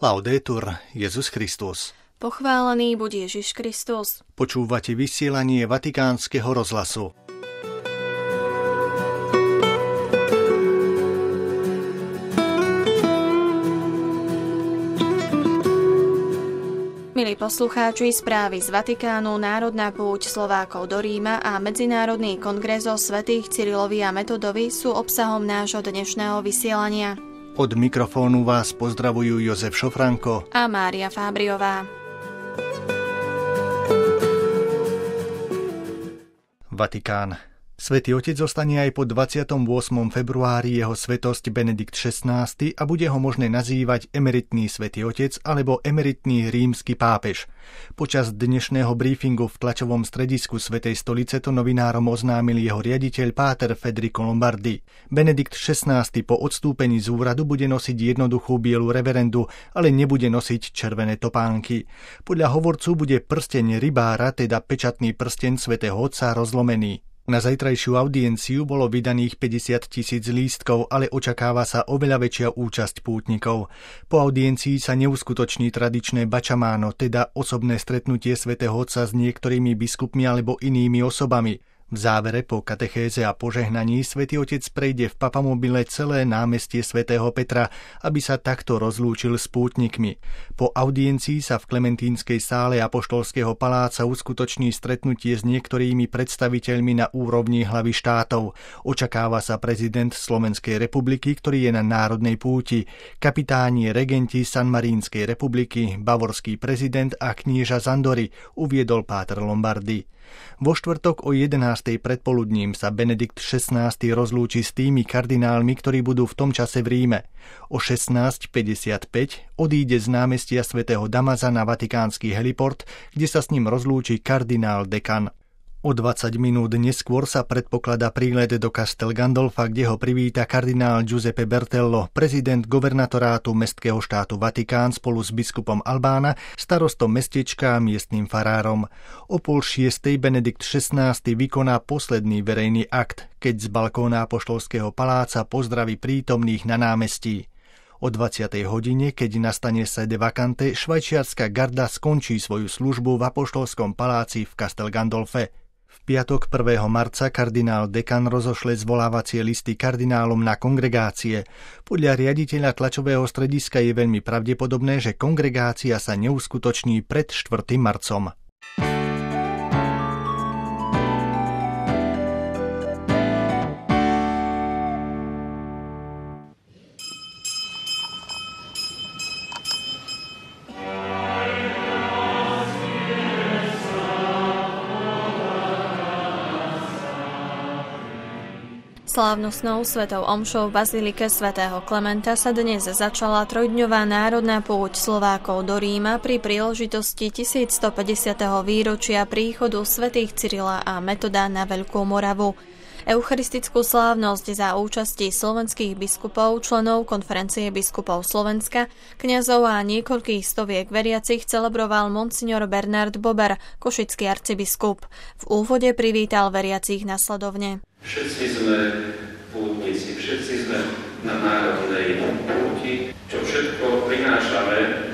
Laudetur Jesus Christus. Pochválený buď Ježiš Kristus. Počúvate vysielanie Vatikánskeho rozhlasu. Milí poslucháči, správy z Vatikánu, národná púť Slovákov do Ríma a Medzinárodný kongres o svätých Cyrilovi a Metodovi sú obsahom nášho dnešného vysielania. Od mikrofónu vás pozdravujú Jozef Šofranko a Mária Fábriová. Vatikán. Svätý Otec zostane aj po 28. februári jeho svätosť Benedikt XVI a bude ho možné nazývať emeritný Svätý Otec alebo emeritný rímsky pápež. Počas dnešného briefingu v tlačovom stredisku Svätej stolice to novinárom oznámil jeho riaditeľ páter Federico Lombardi. Benedikt XVI po odstúpení z úradu bude nosiť jednoduchú bielu reverendu, ale nebude nosiť červené topánky. Podľa hovorcu bude prsteň rybára, teda pečatný prsteň Svätého Otca, rozlomený. Na zajtrajšiu audienciu bolo vydaných 50 000 lístkov, ale očakáva sa oveľa väčšia účasť pútnikov. Po audiencii sa neuskutoční tradičné bačamáno, teda osobné stretnutie Svätého Otca s niektorými biskupmi alebo inými osobami. V závere po katechéze a požehnaní Svätý Otec prejde v papamobile celé námestie svätého Petra, aby sa takto rozlúčil s pútnikmi. Po audiencii sa v Klementínskej sále Apoštolského paláca uskutoční stretnutie s niektorými predstaviteľmi na úrovni hlavy štátov. Očakáva sa prezident Slovenskej republiky, ktorý je na národnej púti, kapitáni regenti Sanmarínskej republiky, bavorský prezident a knieža z Andory, uviedol páter Lombardi. Vo štvrtok o 11. predpoludním sa Benedikt XVI rozlúči s tými kardinálmi, ktorí budú v tom čase v Ríme. O 16:55 odíde z námestia svätého Damaza na vatikánsky heliport, kde sa s ním rozlúči kardinál Dekan. O 20 minút neskôr sa predpokladá prílet do Castel Gandolfa, kde ho privíta kardinál Giuseppe Bertello, prezident guvernatorátu mestského štátu Vatikán spolu s biskupom Albána, starostom mestečka a miestnym farárom. O 5:30 Benedikt XVI vykoná posledný verejný akt, keď z balkóna Apoštolského paláca pozdraví prítomných na námestí. O 20. hodine, keď nastane sede vacante, švajčiarska garda skončí svoju službu v Apoštolskom paláci v Castel Gandolfe. V piatok 1. marca kardinál Dekan rozošle zvolávacie listy kardinálom na kongregácie. Podľa riaditeľa tlačového strediska je veľmi pravdepodobné, že kongregácia sa neuskutoční pred 4. marcom. Slávnostnou svetou omšou v bazilike svätého Klementa sa dnes začala trojdňová národná púť Slovákov do Ríma pri príležitosti 1150. výročia príchodu svätých Cyrila a Metoda na Veľkú Moravu. Eucharistickú slávnosť za účasti slovenských biskupov, členov Konferencie biskupov Slovenska, kňazov a niekoľkých stoviek veriacich celebroval monsignor Bernard Bober, košický arcibiskup. V úvode privítal veriacich nasledovne. Všetci sme pútnici, všetci sme na národnej púti, čo všetko prinášame,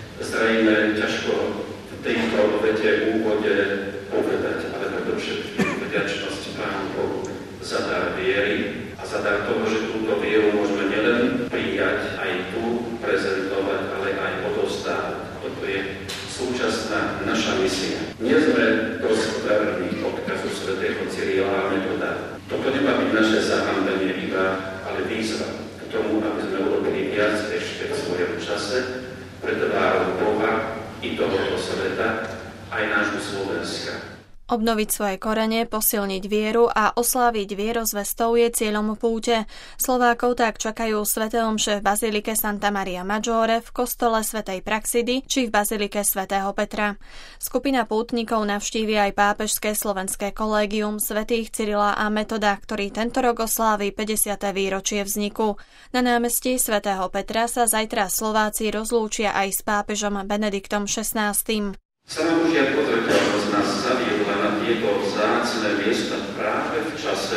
zrejme ťažko v tejto vete úvode povedať, ale predovšetkým vďačnosť Pánu Bohu za dar viery a za dar toho, že túto vieru môžeme nielen prijať, aj tu prezentovať, ale aj odovzdávať. Toto je súčasná naša misia. Nie sme gospodárni odkazu svätého Cyrila a Metoda. Toto nemá byť naše zahambenie iba, ale výzva k tomu, aby sme urobili viac ešte v svojom čase pre tvárou Boha i tohoto sveta, aj nášho Slovenska. Obnoviť svoje korene, posilniť vieru a osláviť vierozvestou je cieľom púte. Slovákov tak čakajú sväté omše v bazilike Santa Maria Maggiore, v kostole svätej Praxidy či v bazilike svätého Petra. Skupina pútnikov navštívi aj pápežské slovenské kolégium svätých Cyrila a Metoda, ktorý tento rok oslávi 50. výročie vzniku. Na námestí svätého Petra sa zajtra Slováci rozlúčia aj s pápežom Benediktom XVI. Sama Božia pozreteľnosť nás zaviedla na tieto vzácne miesta práve v čase,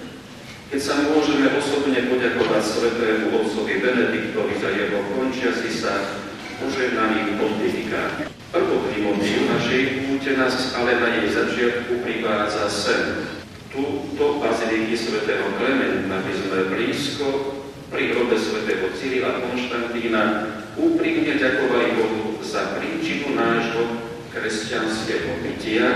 keď sa môžeme osobne poďakovať svätému otcovi Benediktovi za jeho končiaci sa požehnaný pontifikát. Prvotrimódiu našej púte nás ale na jej začiatku privádza sem. Túto baziliky svätého Klementa by sme blízko pri hrobe svätého Cyrila Konštantína úprimne ďakovali Bohu za príčinu nášho kresťanského bytia,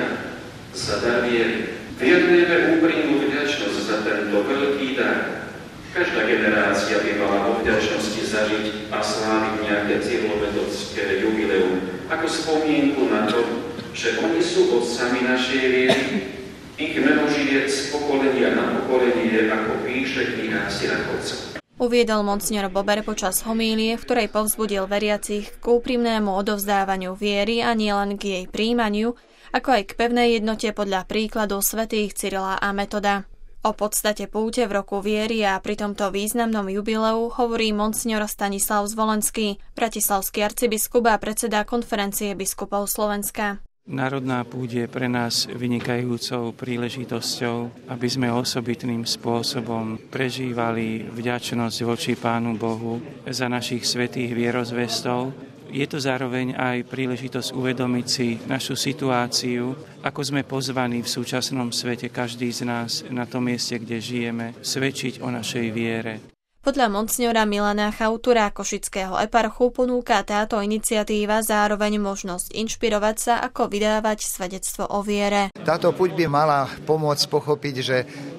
za dar viery. Vyjadrujeme úprimnú vďačnosť za tento veľký dar. Každá generácia by mala vo vďačnosti zažiť a sláviť nejaké cyrilometodské jubileum ako spomienku na to, že oni sú otcami našej viery. Ich meno žije z pokolenia na pokolenie, ako píše kniha Sirachovca. Uviedol monsignor Bober počas homílie, v ktorej povzbudil veriacich k úprimnému odovzdávaniu viery a nielen k jej prijímaniu, ako aj k pevnej jednote podľa príkladu svätých Cyrila a Metoda. O podstate púte v roku viery a pri tomto významnom jubileu hovorí monsignor Stanislav Zvolenský, bratislavský arcibiskup a predseda Konferencie biskupov Slovenska. Národná púť je pre nás vynikajúcou príležitosťou, aby sme osobitným spôsobom prežívali vďačnosť voči Pánu Bohu za našich svätých vierozvestov. Je to zároveň aj príležitosť uvedomiť si našu situáciu, ako sme pozvaní v súčasnom svete, každý z nás na tom mieste, kde žijeme, svedčiť o našej viere. Podľa monsignora Milana Chautura, košického eparchu, ponúka táto iniciatíva zároveň možnosť inšpirovať sa, ako vydávať svedectvo o viere. Táto púť by mala pomôcť pochopiť, že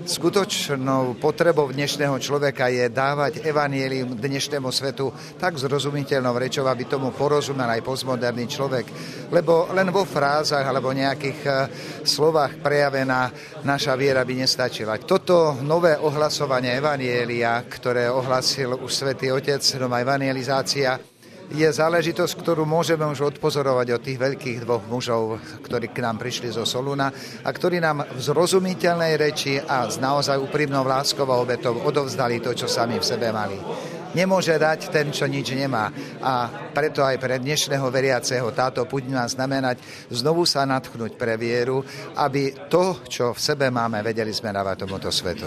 skutočnou potrebou dnešného človeka je dávať evanjelium dnešnému svetu tak zrozumiteľnou rečou, aby tomu porozumel aj postmoderný človek. Lebo len vo frázach alebo nejakých slovách prejavená naša viera by nestačila. Toto nové ohlasovanie evanjelia, ktoré ohlasil už Svätý Otec, nová evangelizácia, je záležitosť, ktorú môžeme už odpozorovať od tých veľkých dvoch mužov, ktorí k nám prišli zo Solúna a ktorí nám v zrozumiteľnej reči a s naozaj úprimnou láskou a obetou odovzdali to, čo sami v sebe mali. Nemôže dať ten, čo nič nemá. A preto aj pre dnešného veriaceho táto púť má znamenať znovu sa nadchnúť pre vieru, aby to, čo v sebe máme, vedeli sme dávať tomuto svetu.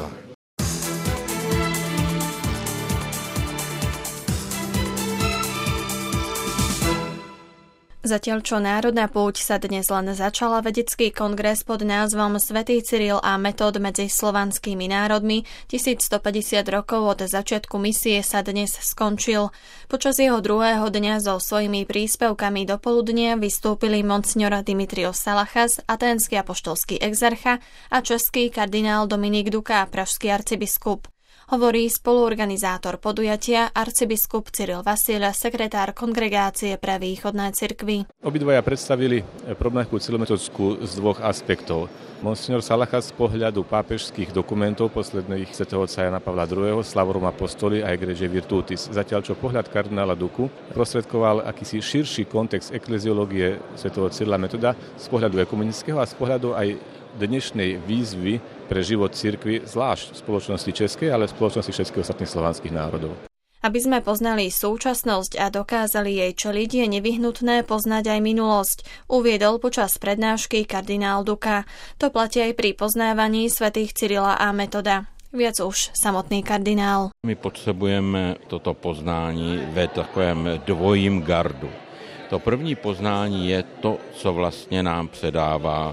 Zatiaľ čo národná púť sa dnes len začala, vedecký kongres pod názvom Svätý Cyril a Metod medzi slovanskými národmi 1150 rokov od začiatku misie sa dnes skončil. Počas jeho druhého dňa so svojimi príspevkami do poludnia vystúpili monsignor Dimitrios Salachas, aténsky apoštolský exarcha a český kardinál Dominik Duka, pražský arcibiskup. Hovorí spoluorganizátor podujatia arcibiskup Cyril Vasil, sekretár Kongregácie pre východné cirkvi. Obidvaja predstavili problematiku cyrilometodskú z dvoch aspektov. Monsignor Salachas z pohľadu pápežských dokumentov posledných svätého otca Jana Pavla II, Slavorum Apostoli a Egregie Virtutis. Zatiaľ čo pohľad kardinála Duku prostredkoval akýsi širší kontext ekleziológie svätého Cyrila Metoda z pohľadu ekumenického a z pohľadu aj dnešnej výzvy pre život cirkvi, zvlášť v spoločnosti českej, ale v spoločnosti všetkých ostatných slovanských národov. Aby sme poznali súčasnosť a dokázali jej čeliť, je nevyhnutné poznať aj minulosť, uviedol počas prednášky kardinál Duka. To platí aj pri poznávaní svätých Cyrila a Metoda. Viac už samotný kardinál. My potřebujeme toto poznání ve takovém dvojím gardu. To první poznání je to, co vlastně nám předává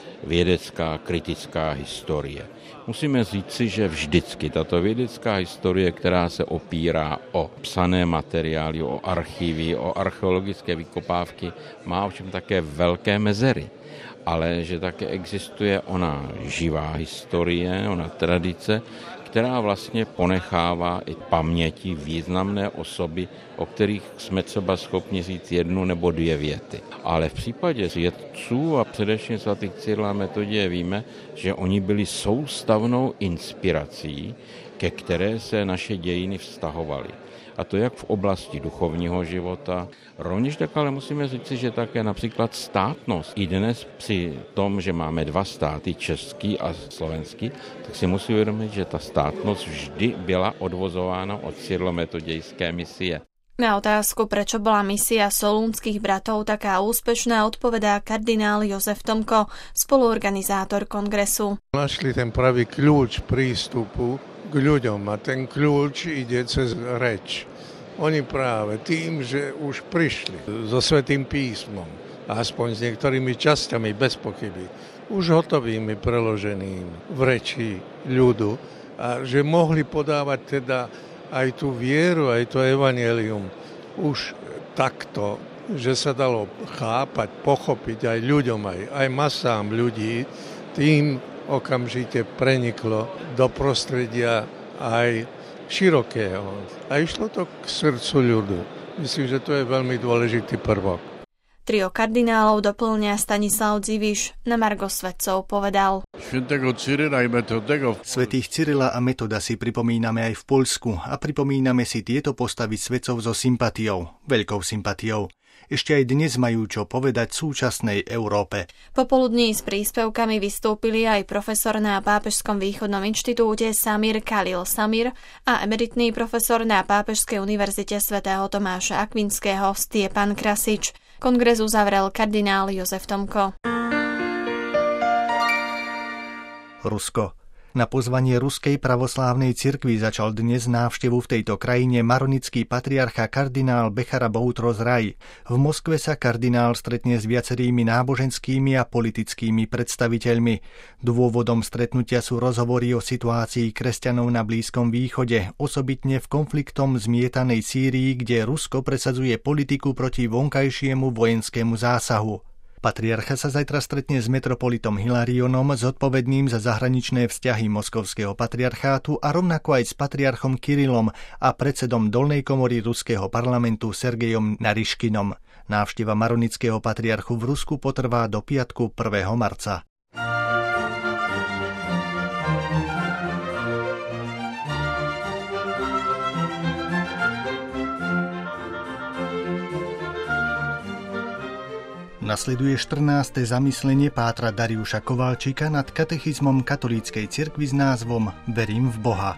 vědecká kritická historie. Musíme říci, že vždycky tato vědecká historie, která se opírá o psané materiály, o archivy, o archeologické vykopávky, má ovšem také velké mezery. Ale že také existuje ona živá historie, ona tradice, která vlastně ponechává i paměti významné osoby, o kterých jsme třeba schopni říct jednu nebo dvě věty. Ale v případě vědců a především svatých Cyrila a Metodie víme, že oni byli soustavnou inspirací, ke které se naše dějiny vztahovaly. A to jak v oblasti duchovního života. Rovněž tak ale musíme říci, že také například státnost. I dnes při tom, že máme dva státy, český a slovenský, tak si musí uvědomit, že ta státnost vždy byla odvozována od cyrilometodejské misie. Na otázku, prečo bola misia solúnskych bratov taká úspešná, odpovedá kardinál Jozef Tomko, spoluorganizátor kongresu. Našli ten pravý kľúč prístupu k ľuďom a ten kľúč ide cez reč. Oni práve tým, že už prišli so Svätým písmom, aspoň s niektorými časťami bez pochyby, už hotovými, preloženým v reči ľudu, a že mohli podávať teda aj tú vieru, aj to evanjelium už takto, že sa dalo chápať, pochopiť aj ľuďom, aj masám ľudí, tým okamžite preniklo do prostredia aj širokého. A išlo to k srdcu ľudu. Myslím, že to je veľmi dôležitý prvok. Trio kardinálov doplňa Stanislav Dziviš. Na margo svätcov povedal: Svätých Cyrila a Metoda si pripomíname aj v Poľsku a pripomíname si tieto postavy svätcov so sympatiou, veľkou sympatiou. Ešte aj dnes majú čo povedať súčasnej Európe. Popoludní s príspevkami vystúpili aj profesor na Pápežskom východnom inštitúte Samir Khalil Samir a emeritný profesor na Pápežskej univerzite svätého Tomáša Akvinského Stjepan Krasič. Kongres uzavrel kardinál Jozef Tomko. Rusko. Na pozvanie Ruskej pravoslávnej cirkvi začal dnes návštevu v tejto krajine maronický patriarcha kardinál Bechara Boutros Rai. V Moskve sa kardinál stretne s viacerými náboženskými a politickými predstaviteľmi. Dôvodom stretnutia sú rozhovory o situácii kresťanov na Blízkom východe, osobitne v konfliktom zmietanej Sýrii, kde Rusko presadzuje politiku proti vonkajšiemu vojenskému zásahu. Patriarcha sa zajtra stretne s metropolitom Hilarionom, zodpovedným za zahraničné vzťahy Moskovského patriarchátu, a rovnako aj s patriarchom Kirilom a predsedom dolnej komory ruského parlamentu Sergejom Nariškinom. Návšteva maronického patriarchu v Rusku potrvá do piatku 1. marca. Nasleduje 14. zamyslenie pátra Dariuša Kovalčíka nad katechizmom katolíckej cirkvi s názvom Verím v Boha.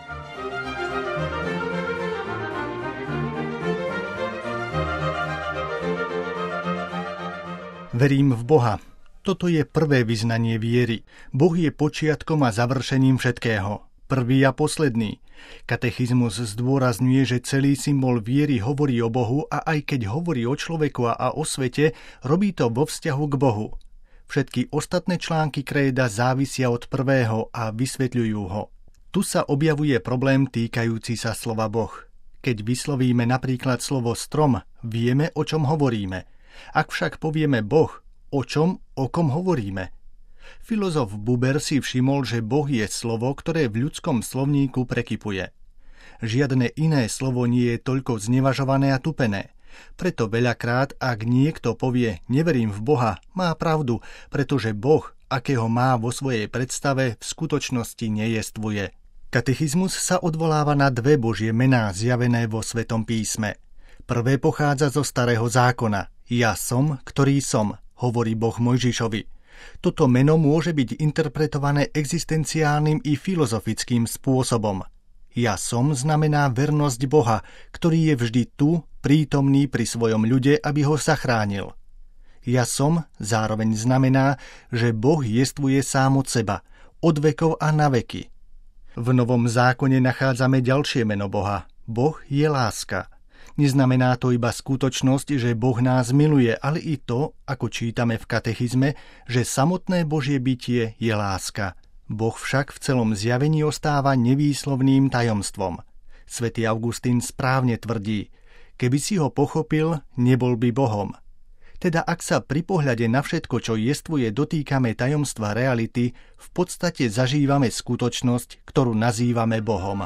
Verím v Boha. Toto je prvé vyznanie viery. Boh je počiatkom a završením všetkého. Prvý a posledný. Katechizmus zdôrazňuje, že celý symbol viery hovorí o Bohu a aj keď hovorí o človeku a o svete, robí to vo vzťahu k Bohu. Všetky ostatné články kréda závisia od prvého a vysvetľujú ho. Tu sa objavuje problém týkajúci sa slova Boh. Keď vyslovíme napríklad slovo strom, vieme, o čom hovoríme. Ak však povieme Boh, o kom hovoríme? Filozof Buber si všimol, že Boh je slovo, ktoré v ľudskom slovníku prekypuje. Žiadne iné slovo nie je toľko znevažované a tupené. Preto veľakrát, ak niekto povie neverím v Boha, má pravdu, pretože Boh, akého má vo svojej predstave, v skutočnosti nejestvuje. Katechizmus sa odvoláva na dve Božie mená zjavené vo Svätom písme. Prvé pochádza zo Starého zákona. Ja som, ktorý som, hovorí Boh Mojžišovi. Toto meno môže byť interpretované existenciálnym i filozofickým spôsobom. Ja som znamená vernosť Boha, ktorý je vždy tu, prítomný pri svojom ľude, aby ho zachránil. Ja som zároveň znamená, že Boh jestvuje sám od seba, od vekov a na veky. V Novom zákone nachádzame ďalšie meno Boha. Boh je láska. Neznamená to iba skutočnosť, že Boh nás miluje, ale i to, ako čítame v katechizme, že samotné Božie bytie je láska. Boh však v celom zjavení ostáva nevýslovným tajomstvom. Svätý Augustín správne tvrdí, keby si ho pochopil, nebol by Bohom. Teda ak sa pri pohľade na všetko, čo jestvuje, dotýkame tajomstva reality, v podstate zažívame skutočnosť, ktorú nazývame Bohom.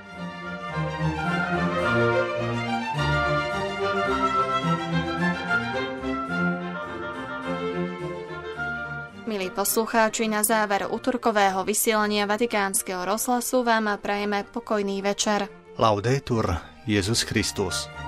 Milí poslucháči, na záver utorkového vysielania Vatikánskeho rozhlasu vám prajeme pokojný večer. Laudetur Jesus Christus.